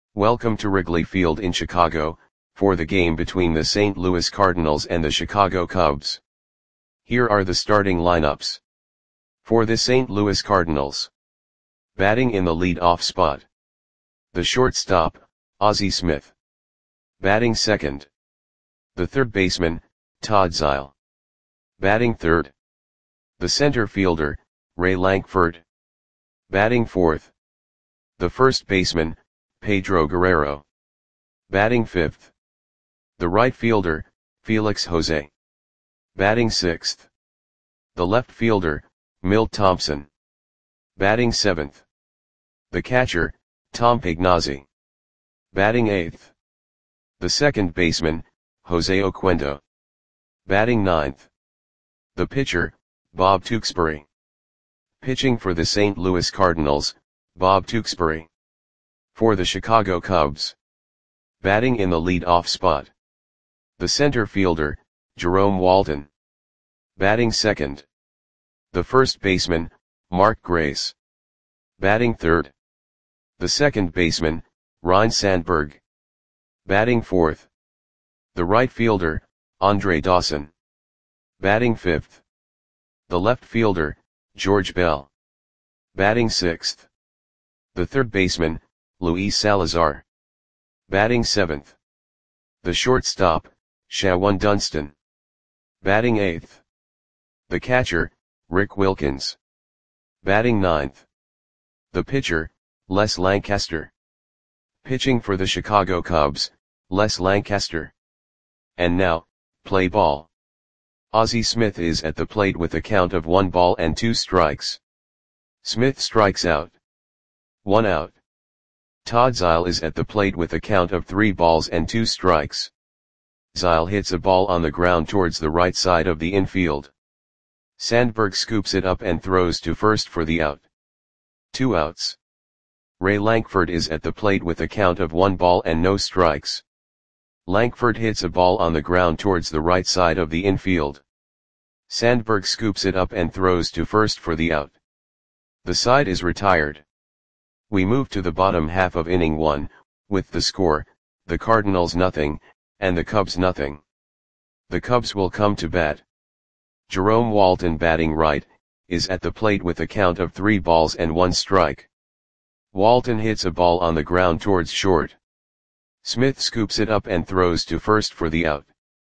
Welcome to Wrigley Field in Chicago, for the game between the St. Louis Cardinals and the Chicago Cubs. Here are the starting lineups. For the St. Louis Cardinals. Batting in the lead-off spot. The shortstop, Ozzie Smith. Batting second. The third baseman, Todd Zeile. Batting third. The center fielder, Ray Lankford. Batting fourth. The first baseman, Pedro Guerrero. Batting fifth. The right fielder, Felix Jose. Batting sixth. The left fielder, Milt Thompson. Batting seventh. The catcher, Tom Pagnozzi. Batting eighth. The second baseman, Jose Oquendo. Batting ninth. The pitcher, Bob Tewksbury. Pitching for the St. Louis Cardinals, Bob Tewksbury. For the Chicago Cubs. Batting in the lead-off spot. The center fielder, Jerome Walton. Batting second. The first baseman, Mark Grace. Batting third. The second baseman, Ryne Sandberg. Batting fourth. The right fielder, Andre Dawson. Batting fifth. The left fielder, George Bell. Batting sixth. The third baseman, Luis Salazar. Batting seventh. The shortstop, Shawon Dunston. Batting eighth. The catcher, Rick Wilkins. Batting ninth. The pitcher, Les Lancaster. Pitching for the Chicago Cubs, Les Lancaster. And now, play ball. Ozzie Smith is at the plate with a count of 1 ball and 2 strikes. Smith strikes out. 1 out. Todd Zeile is at the plate with a count of 3 balls and 2 strikes. Zeile hits a ball on the ground towards the right side of the infield. Sandberg scoops it up and throws to first for the out. 2 outs. Ray Lankford is at the plate with a count of 1 ball and no strikes. Lankford hits a ball on the ground towards the right side of the infield. Sandberg scoops it up and throws to first for the out. The side is retired. We move to the bottom half of inning 1, with the score, the Cardinals nothing, and the Cubs nothing. The Cubs will come to bat. Jerome Walton, batting right, is at the plate with a count of 3 balls and 1 strike. Walton hits a ball on the ground towards short. Smith scoops it up and throws to first for the out.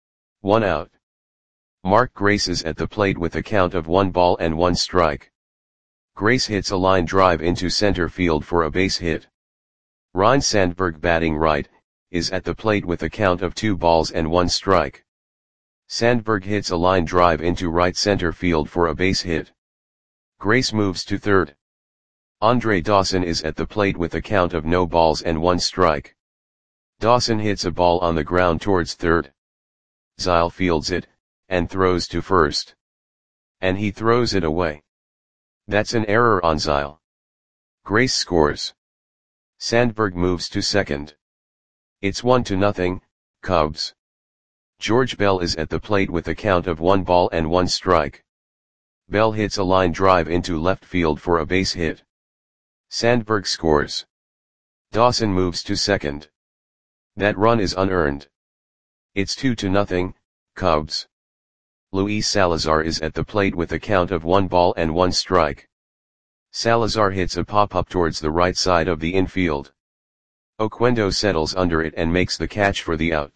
1 out. Mark Grace is at the plate with a count of 1 ball and 1 strike. Grace hits a line drive into center field for a base hit. Ryne Sandberg, batting right, is at the plate with a count of 2 balls and 1 strike. Sandberg hits a line drive into right center field for a base hit. Grace moves to third. Andre Dawson is at the plate with a count of no balls and 1 strike. Dawson hits a ball on the ground towards third. Zeile fields it, and throws to first. And he throws it away. That's an error on Zeile. Grace scores. Sandberg moves to second. It's 1-0, Cubs. George Bell is at the plate with a count of 1 ball and 1 strike. Bell hits a line drive into left field for a base hit. Sandberg scores. Dawson moves to second. That run is unearned. It's 2-0, Cubs. Luis Salazar is at the plate with a count of 1 ball and 1 strike. Salazar hits a pop-up towards the right side of the infield. Oquendo settles under it and makes the catch for the out.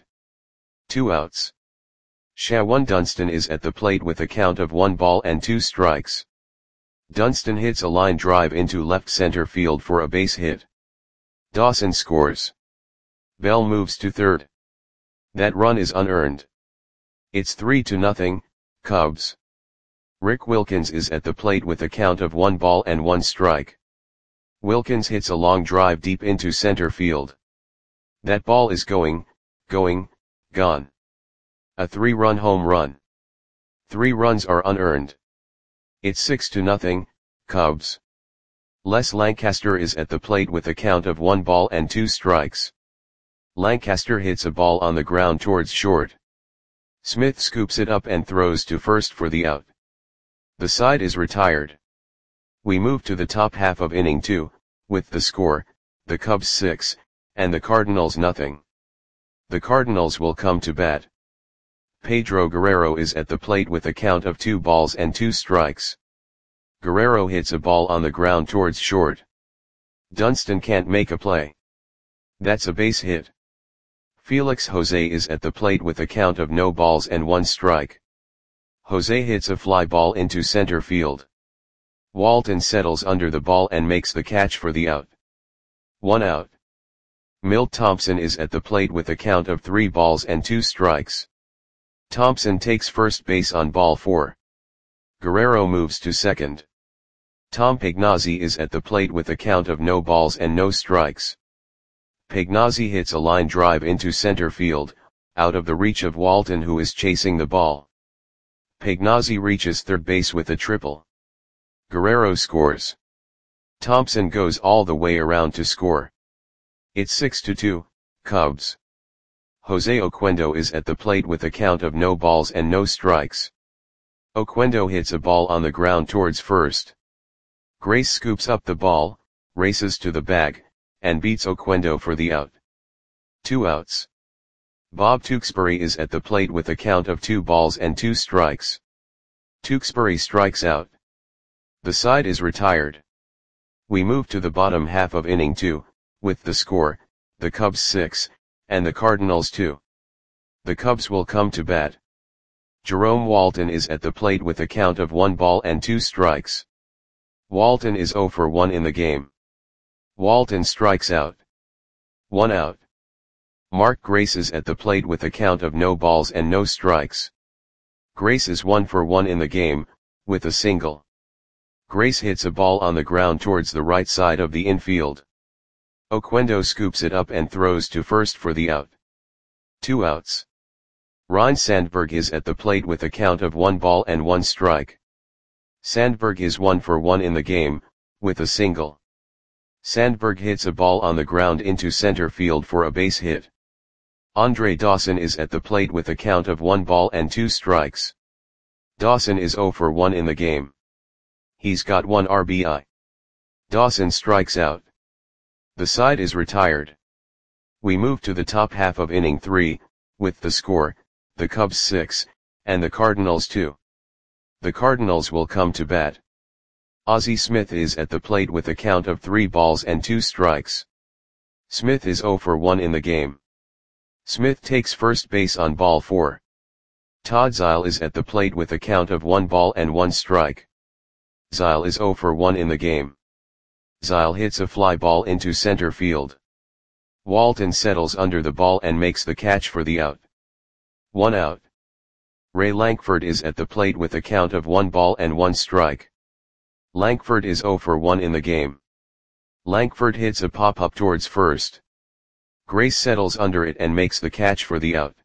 2 outs. Shawon Dunston is at the plate with a count of 1 ball and 2 strikes. Dunston hits a line drive into left center field for a base hit. Dawson scores. Bell moves to third. That run is unearned. It's 3-0, Cubs. Rick Wilkins is at the plate with a count of 1 ball and 1 strike. Wilkins hits a long drive deep into center field. That ball is gone. A 3-run home run. 3 runs are unearned. It's 6-0, Cubs. Les Lancaster is at the plate with a count of 1 ball and 2 strikes. Lancaster hits a ball on the ground towards short. Smith scoops it up and throws to first for the out. The side is retired. We move to the top half of inning 2, with the score, the Cubs 6, and the Cardinals nothing. The Cardinals will come to bat. Pedro Guerrero is at the plate with a count of 2 balls and 2 strikes. Guerrero hits a ball on the ground towards short. Dunston can't make a play. That's a base hit. Felix Jose is at the plate with a count of no balls and 1 strike. Jose hits a fly ball into center field. Walton settles under the ball and makes the catch for the out. 1 out. Milt Thompson is at the plate with a count of 3 balls and 2 strikes. Thompson takes first base on ball 4. Guerrero moves to second. Tom Pagnozzi is at the plate with a count of no balls and no strikes. Pagnozzi hits a line drive into center field, out of the reach of Walton, who is chasing the ball. Pagnozzi reaches third base with a triple. Guerrero scores. Thompson goes all the way around to score. It's 6-2, Cubs. Jose Oquendo is at the plate with a count of no balls and no strikes. Oquendo hits a ball on the ground towards first. Grace scoops up the ball, races to the bag, and beats Oquendo for the out. 2 outs. Bob Tewksbury is at the plate with a count of 2 balls and 2 strikes. Tewksbury strikes out. The side is retired. We move to the bottom half of inning 2, with the score, the Cubs 6, and the Cardinals 2. The Cubs will come to bat. Jerome Walton is at the plate with a count of 1 ball and 2 strikes. Walton is 0 for 1 in the game. Walton strikes out. 1 out. Mark Grace is at the plate with a count of no balls and no strikes. Grace is 1 for 1 in the game, with a single. Grace hits a ball on the ground towards the right side of the infield. Oquendo scoops it up and throws to first for the out. 2 outs. Ryne Sandberg is at the plate with a count of 1 ball and 1 strike. Sandberg is 1 for 1 in the game, with a single. Sandberg hits a ball on the ground into center field for a base hit. Andre Dawson is at the plate with a count of 1 ball and 2 strikes. Dawson is 0 for 1 in the game. He's got 1 RBI. Dawson strikes out. The side is retired. We move to the top half of inning 3, with the score, the Cubs 6, and the Cardinals 2. The Cardinals will come to bat. Ozzie Smith is at the plate with a count of 3 balls and 2 strikes. Smith is 0 for 1 in the game. Smith takes first base on ball 4. Todd Zeile is at the plate with a count of 1 ball and 1 strike. Zeile is 0 for 1 in the game. Zeile hits a fly ball into center field. Walton settles under the ball and makes the catch for the out. 1 out. Ray Lankford is at the plate with a count of 1 ball and 1 strike. Lankford is 0 for 1 in the game. Lankford hits a pop-up towards first. Grace settles under it and makes the catch for the out.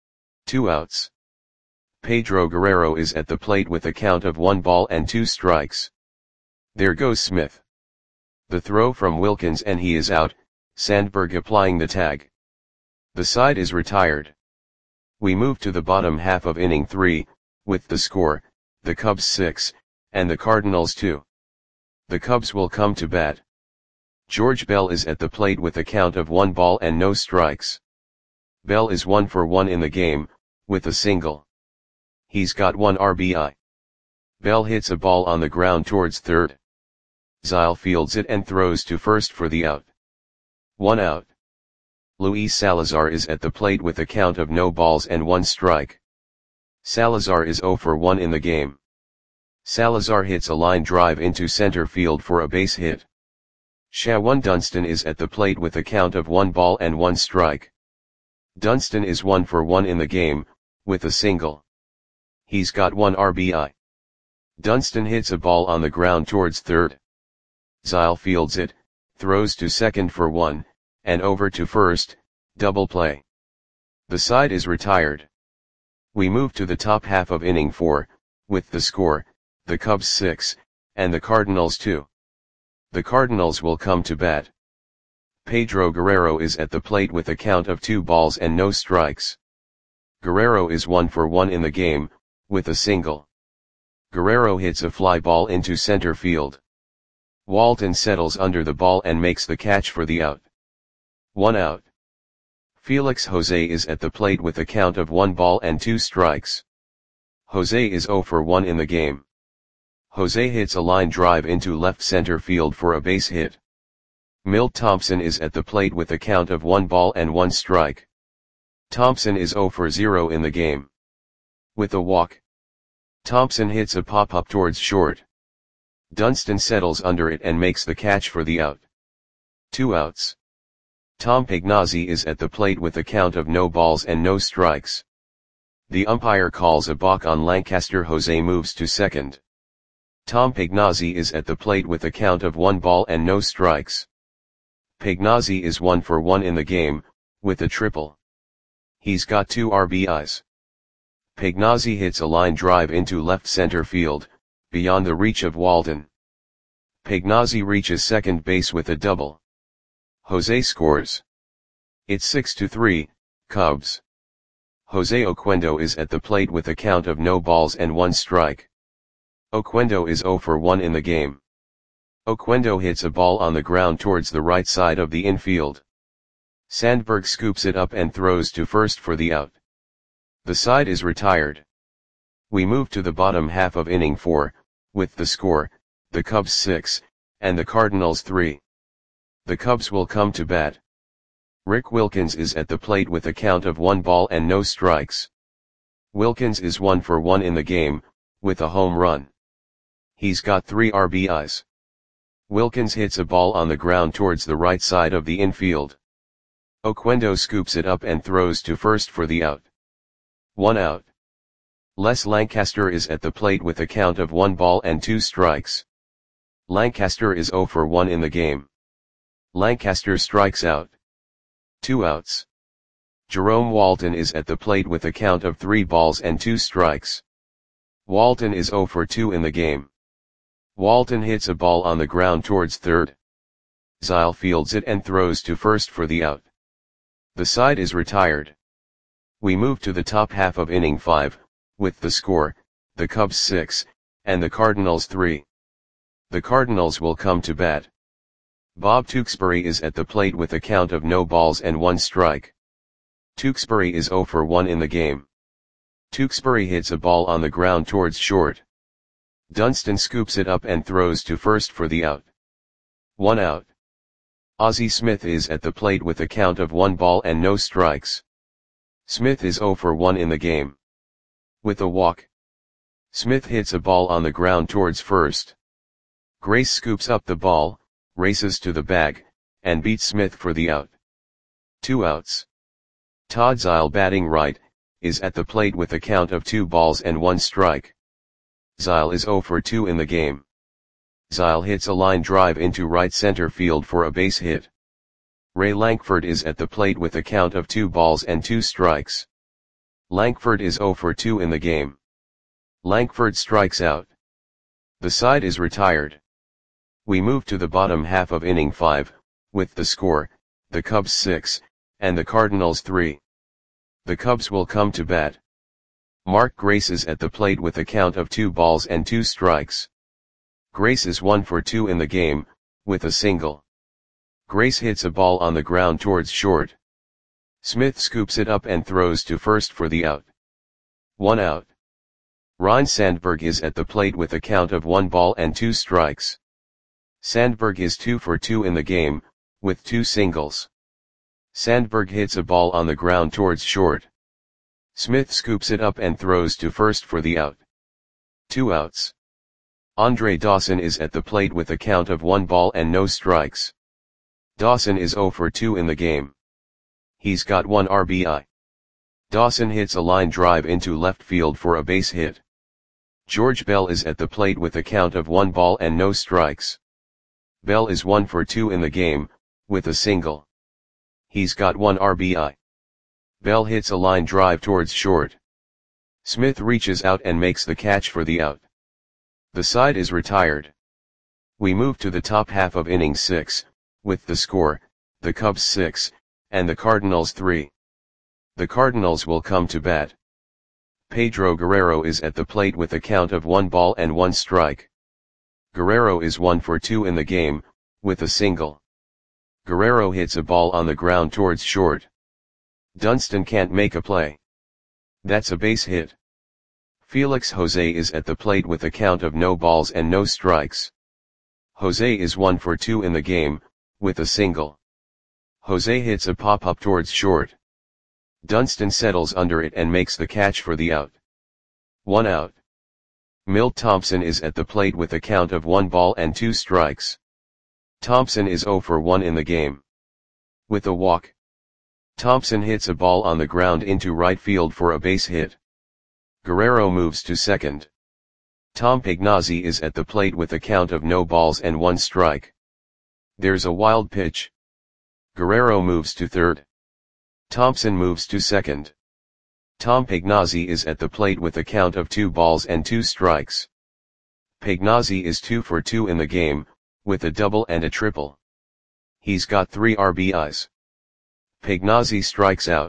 2 outs. Pedro Guerrero is at the plate with a count of 1 ball and 2 strikes. There goes Smith. The throw from Wilkins and he is out, Sandberg applying the tag. The side is retired. We move to the bottom half of inning 3, with the score, the Cubs 6, and the Cardinals 2. The Cubs will come to bat. George Bell is at the plate with a count of 1 ball and no strikes. Bell is 1 for 1 in the game, with a single. He's got 1 RBI. Bell hits a ball on the ground towards third. Zeile fields it and throws to first for the out. 1 out. Luis Salazar is at the plate with a count of no balls and 1 strike. Salazar is 0 for 1 in the game. Salazar hits a line drive into center field for a base hit. Shawan Dunston is at the plate with a count of 1 ball and 1 strike. Dunston is 1 for 1 in the game, with a single. He's got 1 RBI. Dunston hits a ball on the ground towards third. Zeile fields it, throws to second for 1, and over to first, double play. The side is retired. We move to the top half of inning 4, with the score, the Cubs 6, and the Cardinals 2. The Cardinals will come to bat. Pedro Guerrero is at the plate with a count of 2 balls and no strikes. Guerrero is 1 for 1 in the game, with a single. Guerrero hits a fly ball into center field. Walton settles under the ball and makes the catch for the out. 1 out. Felix Jose is at the plate with a count of 1 ball and 2 strikes. Jose is 0 for 1 in the game. Jose hits a line drive into left center field for a base hit. Milt Thompson is at the plate with a count of 1 ball and 1 strike. Thompson is 0 for 0 in the game. With a walk, Thompson hits a pop-up towards short. Dunston settles under it and makes the catch for the out. 2 outs. Tom Pagnozzi is at the plate with a count of no balls and no strikes. The umpire calls a balk on Lancaster. Jose moves to second. Tom Pagnozzi is at the plate with a count of 1 ball and no strikes. Pagnozzi is 1 for 1 in the game, with a triple. He's got 2 RBIs. Pagnozzi hits a line drive into left center field, beyond the reach of Walden. Pagnozzi reaches second base with a double. Jose scores. It's 6-3, Cubs. Jose Oquendo is at the plate with a count of no balls and 1 strike. Oquendo is 0 for 1 in the game. Oquendo hits a ball on the ground towards the right side of the infield. Sandberg scoops it up and throws to first for the out. The side is retired. We move to the bottom half of inning 4, with the score, the Cubs 6, and the Cardinals 3. The Cubs will come to bat. Rick Wilkins is at the plate with a count of 1 ball and no strikes. Wilkins is 1 for 1 in the game, with a home run. He's got 3 RBIs. Wilkins hits a ball on the ground towards the right side of the infield. Oquendo scoops it up and throws to first for the out. 1 out. Les Lancaster is at the plate with a count of 1 ball and 2 strikes. Lancaster is 0 for 1 in the game. Lancaster strikes out. 2 outs. Jerome Walton is at the plate with a count of 3 balls and 2 strikes. Walton is 0 for 2 in the game. Walton hits a ball on the ground towards third. Zile fields it and throws to first for the out. The side is retired. We move to the top half of inning 5, with the score, the Cubs 6, and the Cardinals 3. The Cardinals will come to bat. Bob Tewksbury is at the plate with a count of no balls and 1 strike. Tewksbury is 0 for 1 in the game. Tewksbury hits a ball on the ground towards short. Dunston scoops it up and throws to first for the out. 1 out. Ozzie Smith is at the plate with a count of 1 ball and no strikes. Smith is 0 for 1 in the game. With a walk, Smith hits a ball on the ground towards first. Grace scoops up the ball, races to the bag, and beats Smith for the out. 2 outs. Todd Zile, batting right, is at the plate with a count of 2 balls and 1 strike. Zile is 0 for 2 in the game. Zile hits a line drive into right center field for a base hit. Ray Lankford is at the plate with a count of 2 balls and 2 strikes. Lankford is 0 for 2 in the game. Lankford strikes out. The side is retired. We move to the bottom half of inning 5, with the score, the Cubs 6, and the Cardinals 3. The Cubs will come to bat. Mark Grace is at the plate with a count of 2 balls and 2 strikes. Grace is 1 for 2 in the game, with a single. Grace hits a ball on the ground towards short. Smith scoops it up and throws to first for the out. 1 out. Ryne Sandberg is at the plate with a count of 1 ball and 2 strikes. Sandberg is 2 for 2 in the game, with 2 singles. Sandberg hits a ball on the ground towards short. Smith scoops it up and throws to first for the out. 2 outs. Andre Dawson is at the plate with a count of 1 ball and no strikes. Dawson is 0 for 2 in the game. He's got 1 RBI. Dawson hits a line drive into left field for a base hit. George Bell is at the plate with a count of 1 ball and no strikes. Bell is 1 for 2 in the game, with a single. He's got 1 RBI. Bell hits a line drive towards short. Smith reaches out and makes the catch for the out. The side is retired. We move to the top half of inning 6, with the score, the Cubs 6, and the Cardinals 3. The Cardinals will come to bat. Pedro Guerrero is at the plate with a count of 1 ball and 1 strike. Guerrero is 1 for 2 in the game, with a single. Guerrero hits a ball on the ground towards short. Dunston can't make a play. That's a base hit. Felix Jose is at the plate with a count of no balls and no strikes. Jose is 1 for 2 in the game, with a single. Jose hits a pop-up towards short. Dunston settles under it and makes the catch for the out. 1 out. Milt Thompson is at the plate with a count of 1 ball and 2 strikes. Thompson is 0 for 1 in the game. With a walk. Thompson hits a ball on the ground into right field for a base hit. Guerrero moves to second. Tom Pagnozzi is at the plate with a count of no balls and 1 strike. There's a wild pitch. Guerrero moves to third. Thompson moves to second. Tom Pagnozzi is at the plate with a count of 2 balls and 2 strikes. Pagnozzi is 2 for 2 in the game, with a double and a triple. He's got 3 RBIs. Pagnozzi strikes out.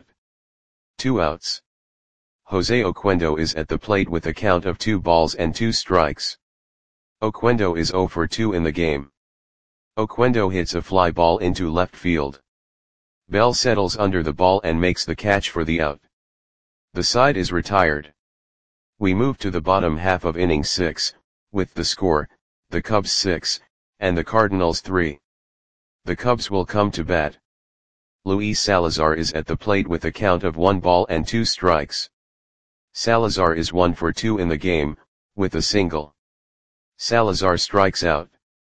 2 outs. Jose Oquendo is at the plate with a count of 2 balls and 2 strikes. Oquendo is 0 for 2 in the game. Oquendo hits a fly ball into left field. Bell settles under the ball and makes the catch for the out. The side is retired. We move to the bottom half of inning 6, with the score, the Cubs 6, and the Cardinals 3. The Cubs will come to bat. Luis Salazar is at the plate with a count of 1 ball and 2 strikes. Salazar is 1 for 2 in the game, with a single. Salazar strikes out.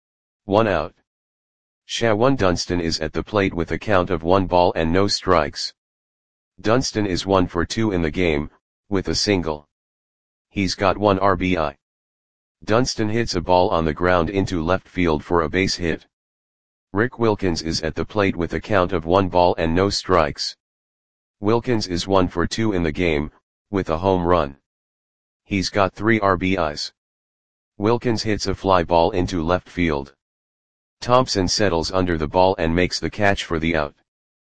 1 out. Shawan Dunston is at the plate with a count of 1 ball and no strikes. Dunston is 1 for 2 in the game, with a single. He's got 1 RBI. Dunston hits a ball on the ground into left field for a base hit. Rick Wilkins is at the plate with a count of 1 ball and no strikes. Wilkins is 1 for 2 in the game, with a home run. He's got 3 RBIs. Wilkins hits a fly ball into left field. Thompson settles under the ball and makes the catch for the out.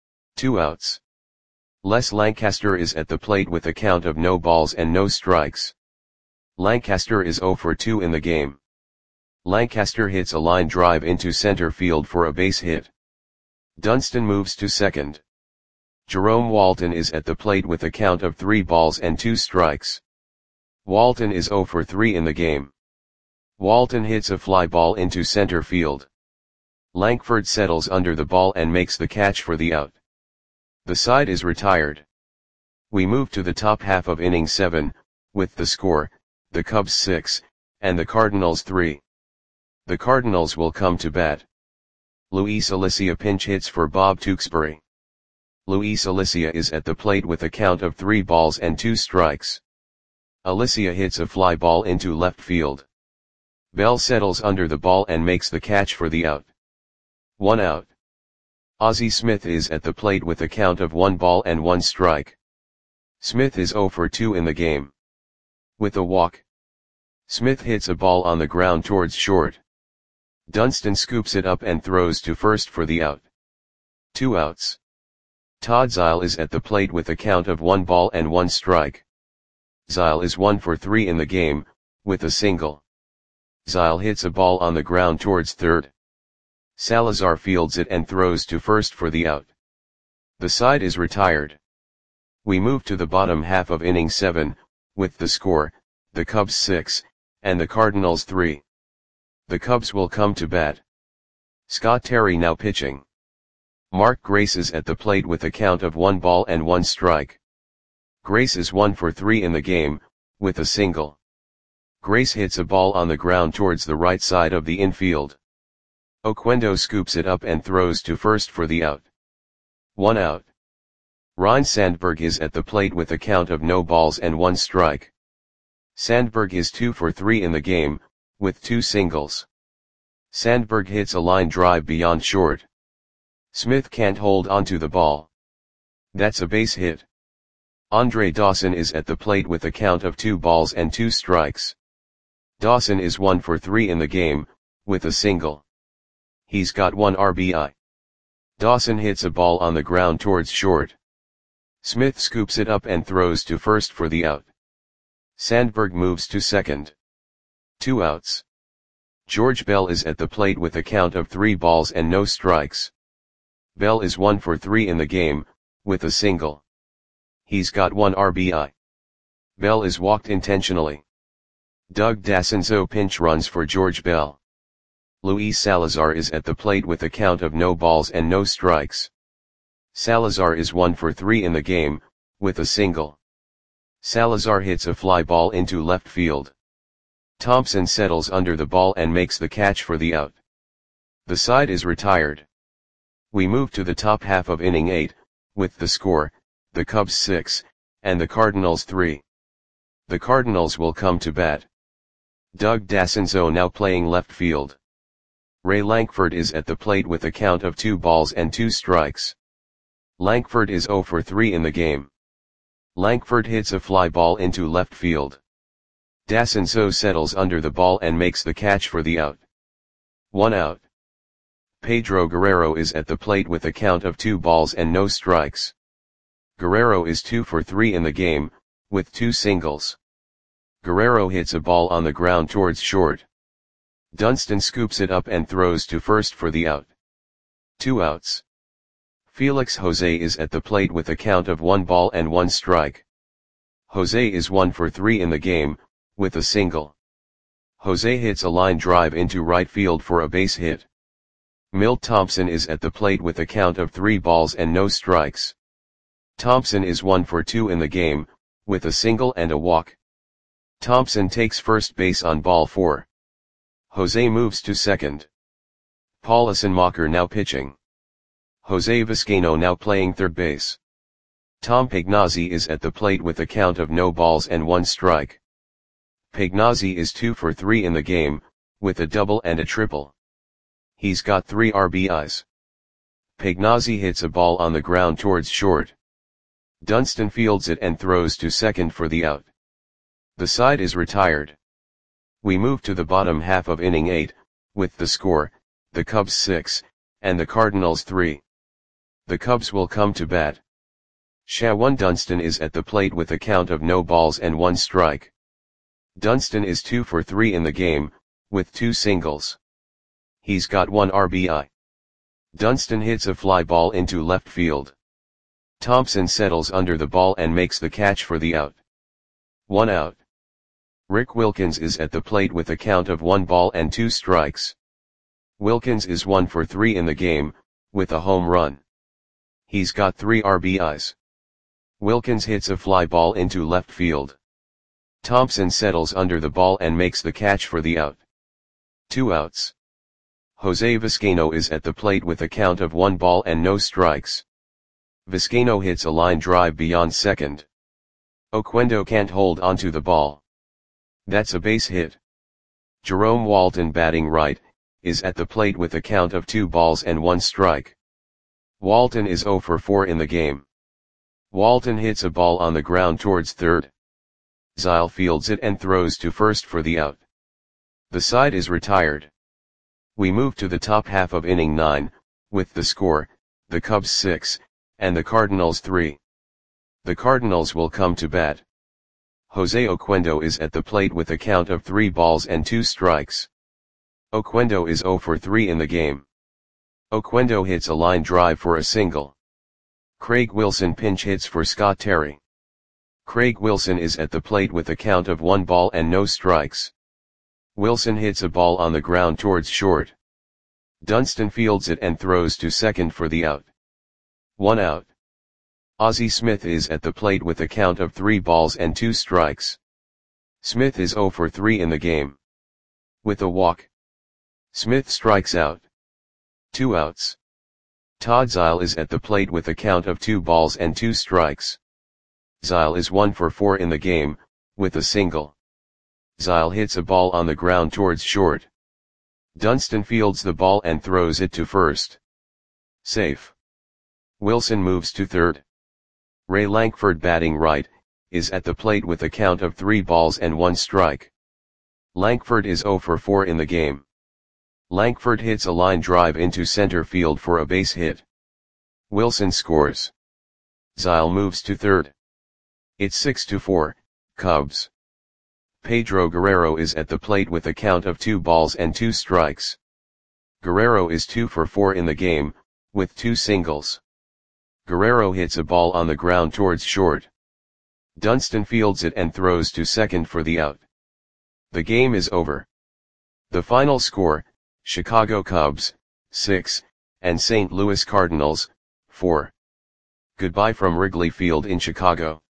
2 outs. Les Lancaster is at the plate with a count of no balls and no strikes. Lancaster is 0 for 2 in the game. Lancaster hits a line drive into center field for a base hit. Dunston moves to second. Jerome Walton is at the plate with a count of 3 balls and 2 strikes. Walton is 0 for 3 in the game. Walton hits a fly ball into center field. Lankford settles under the ball and makes the catch for the out. The side is retired. We move to the top half of inning 7, with the score, the Cubs 6, and the Cardinals 3. The Cardinals will come to bat. Luis Alicia pinch hits for Bob Tewksbury. Luis Alicia is at the plate with a count of 3 balls and 2 strikes. Alicia hits a fly ball into left field. Bell settles under the ball and makes the catch for the out. 1 out. Ozzie Smith is at the plate with a count of 1 ball and 1 strike. Smith is 0 for 2 in the game. With a walk. Smith hits a ball on the ground towards short. Dunston scoops it up and throws to first for the out. 2 outs. Todd Zeile is at the plate with a count of 1 ball and 1 strike. Zeile is 1 for 3 in the game, with a single. Zeile hits a ball on the ground towards third. Salazar fields it and throws to first for the out. The side is retired. We move to the bottom half of inning 7, with the score, the Cubs 6, and the Cardinals 3. The Cubs will come to bat. Scott Terry now pitching. Mark Grace is at the plate with a count of 1 ball and 1 strike. Grace is 1 for 3 in the game, with a single. Grace hits a ball on the ground towards the right side of the infield. Oquendo scoops it up and throws to first for the out. 1 out. Ryne Sandberg is at the plate with a count of no balls and 1 strike. Sandberg is 2 for 3 in the game, with 2 singles. Sandberg hits a line drive beyond short. Smith can't hold onto the ball. That's a base hit. Andre Dawson is at the plate with a count of 2 balls and 2 strikes. Dawson is 1 for 3 in the game, with a single. He's got 1 RBI. Dawson hits a ball on the ground towards short. Smith scoops it up and throws to first for the out. Sandberg moves to second. 2 outs. George Bell is at the plate with a count of 3 balls and no strikes. Bell is 1 for 3 in the game, with a single. He's got 1 RBI. Bell is walked intentionally. Doug Dassenzo pinch runs for George Bell. Luis Salazar is at the plate with a count of no balls and no strikes. Salazar is 1 for 3 in the game, with a single. Salazar hits a fly ball into left field. Thompson settles under the ball and makes the catch for the out. The side is retired. We move to the top half of inning 8, with the score, the Cubs 6, and the Cardinals 3. The Cardinals will come to bat. Doug Dassenzo now playing left field. Ray Lankford is at the plate with a count of 2 balls and 2 strikes. Lankford is 0 for 3 in the game. Lankford hits a fly ball into left field. Dassenzo settles under the ball and makes the catch for the out. 1 out. Pedro Guerrero is at the plate with a count of 2 balls and no strikes. Guerrero is 2 for 3 in the game, with 2 singles. Guerrero hits a ball on the ground towards short. Dunston scoops it up and throws to first for the out. 2 outs. Felix Jose is at the plate with a count of 1 ball and 1 strike. Jose is 1 for 3 in the game, with a single. Jose hits a line drive into right field for a base hit. Milt Thompson is at the plate with a count of 3 balls and no strikes. Thompson is 1 for 2 in the game, with a single and a walk. Thompson takes first base on ball 4. Jose moves to second. Paulison Mocker now pitching. Jose Vizcaino now playing third base. Tom Pagnozzi is at the plate with a count of no balls and 1 strike. Pagnozzi is 2 for 3 in the game, with a double and a triple. He's got 3 RBIs. Pagnozzi hits a ball on the ground towards short. Dunston fields it and throws to second for the out. The side is retired. We move to the bottom half of inning 8, with the score, the Cubs 6, and the Cardinals 3. The Cubs will come to bat. Shawan Dunston is at the plate with a count of no balls and 1 strike. Dunston is 2 for 3 in the game, with 2 singles. He's got 1 RBI. Dunston hits a fly ball into left field. Thompson settles under the ball and makes the catch for the out. 1 out. Rick Wilkins is at the plate with a count of 1 ball and 2 strikes. Wilkins is 1 for 3 in the game, with a home run. He's got 3 RBIs. Wilkins hits a fly ball into left field. Thompson settles under the ball and makes the catch for the out. 2 outs. Jose Vizcaino is at the plate with a count of 1 ball and no strikes. Vizcaino hits a line drive beyond second. Oquendo can't hold onto the ball. That's a base hit. Jerome Walton batting right, is at the plate with a count of 2 balls and 1 strike. Walton is 0 for 4 in the game. Walton hits a ball on the ground towards third. Zile fields it and throws to first for the out. The side is retired. We move to the top half of inning 9, with the score, the Cubs 6, and the Cardinals 3. The Cardinals will come to bat. Jose Oquendo is at the plate with a count of 3 balls and 2 strikes. Oquendo is 0 for 3 in the game. Oquendo hits a line drive for a single. Craig Wilson pinch hits for Scott Terry. Craig Wilson is at the plate with a count of 1 ball and no strikes. Wilson hits a ball on the ground towards short. Dunston fields it and throws to second for the out. 1 out. Ozzie Smith is at the plate with a count of 3 balls and 2 strikes. Smith is 0 for 3 in the game. With a walk. Smith strikes out. 2 outs. Todd Zile is at the plate with a count of 2 balls and 2 strikes. Zile is 1 for 4 in the game, with a single. Zile hits a ball on the ground towards short. Dunston fields the ball and throws it to first. Safe. Wilson moves to third. Ray Lankford batting right, is at the plate with a count of 3 balls and 1 strike. Lankford is 0 for 4 in the game. Lankford hits a line drive into center field for a base hit. Wilson scores. Zile moves to third. It's 6-4, Cubs. Pedro Guerrero is at the plate with a count of 2 balls and 2 strikes. Guerrero is 2 for 4 in the game, with 2 singles. Guerrero hits a ball on the ground towards short. Dunston fields it and throws to second for the out. The game is over. The final score, Chicago Cubs, 6, and St. Louis Cardinals, 4. Goodbye from Wrigley Field in Chicago.